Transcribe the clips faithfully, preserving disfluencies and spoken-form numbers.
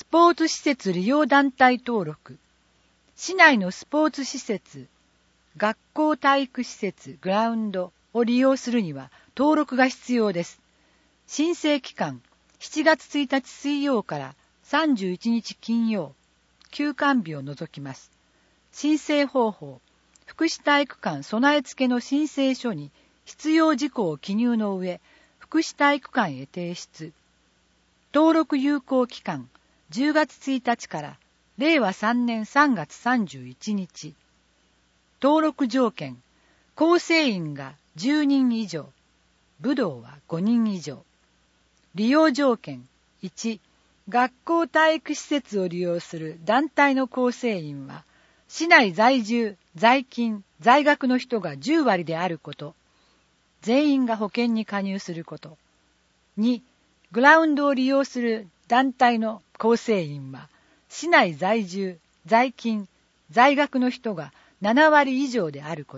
スポーツ施設利用団体登録。市内のスポーツ施設、学校体育施設、グラウンドを利用するには登録が必要です。申請期間、しちがつついたち水曜からさんじゅういちにち金曜、休館日を除きます。申請方法、福祉体育館備え付けの申請書に必要事項を記入の上、福祉体育館へ提出。登録有効期間、じゅうがつついたちかられいわさんねんさんがつさんじゅういちにち。登録条件、構成員がじゅうにん以上、武道はごにん以上。利用条件、いち、学校体育施設を利用する団体の構成員は、市内在住、在勤、在学の人がじゅうわりであること。全員が保険に加入すること。に、グラウンドを利用する団体の構成員は、市内在住、在勤、在学の人がななわり以上であること。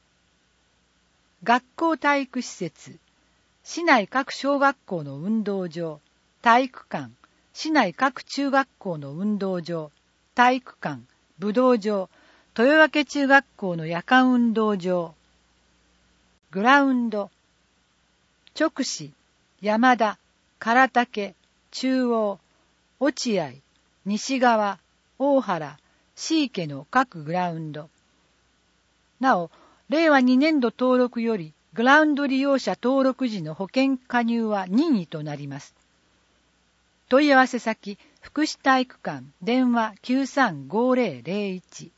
学校体育施設、市内各小学校の運動場、体育館、市内各中学校の運動場、体育館、武道場、豊分中学校の夜間運動場。グラウンド、直市、山田、唐竹、中央、落合、西側、大原、椎家の各グラウンド。なお、れいわにねんど登録より、グラウンド利用者登録時の保険加入は任意となります。問い合わせ先、福祉体育館、電話 きゅうさんごーぜろぜろいち。